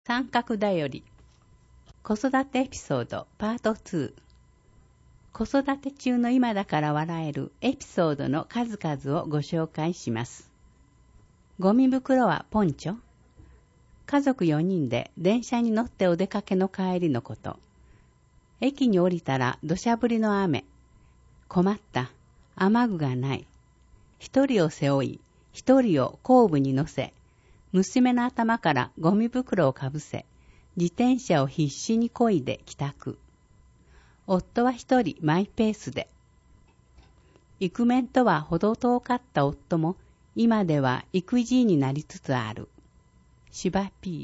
三角だより子育てエピソードパート2。子育て中の今だから笑えるエピソードの数々をご紹介します。ゴミ袋はポンチョ。家族4人で電車に乗ってお出かけの帰りのこと。駅に降りたら土砂降りの雨。困った。雨具がない。一人を背負い、一人を後部に乗せ、娘の頭からゴミ袋をかぶせ、自転車を必死に漕いで帰宅。夫は一人マイペースで。イクメンとはほど遠かった夫も、今では育児になりつつある。芝 P。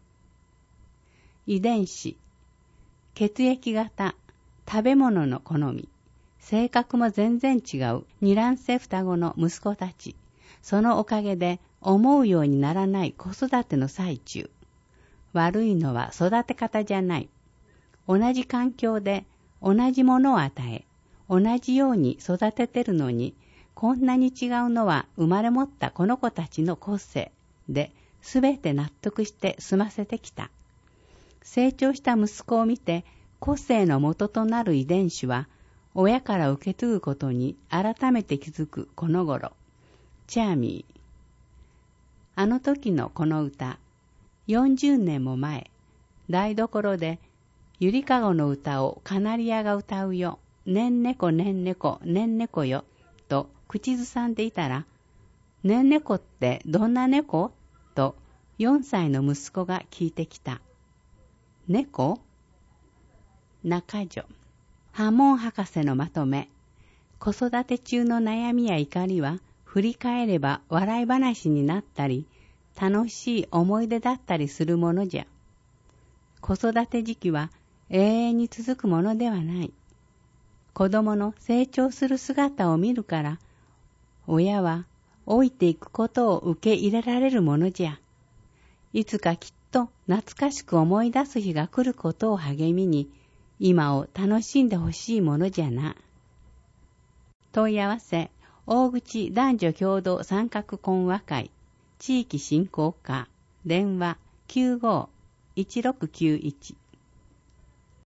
遺伝子、血液型、食べ物の好み、性格も全然違う二卵性双子の息子たち。そのおかげで思うようにならない子育ての最中。悪いのは育て方じゃない。同じ環境で同じものを与え、同じように育ててるのに、こんなに違うのは生まれ持ったこの子たちの個性で、すべて納得して済ませてきた。成長した息子を見て、個性の元となる遺伝子は、親から受け継ぐことに改めて気づくこの頃。チャーミー。あの時のこの歌、40年も前、台所でゆりかごの歌をカナリアが歌うよ。ねんねこねんねこねんねこよ。と口ずさんでいたら、ねんねこってどんな猫？と4歳の息子が聞いてきた。猫？中女。ハモン博士のまとめ。子育て中の悩みや怒りは、振り返れば笑い話になったり、楽しい思い出だったりするものじゃ。子育て時期は永遠に続くものではない。子供の成長する姿を見るから、親は老いていくことを受け入れられるものじゃ。いつかきっと懐かしく思い出す日が来ることを励みに、今を楽しんでほしいものじゃな。問い合わせ、大口男女共同参画懇話会、地域振興課、電話 95-1691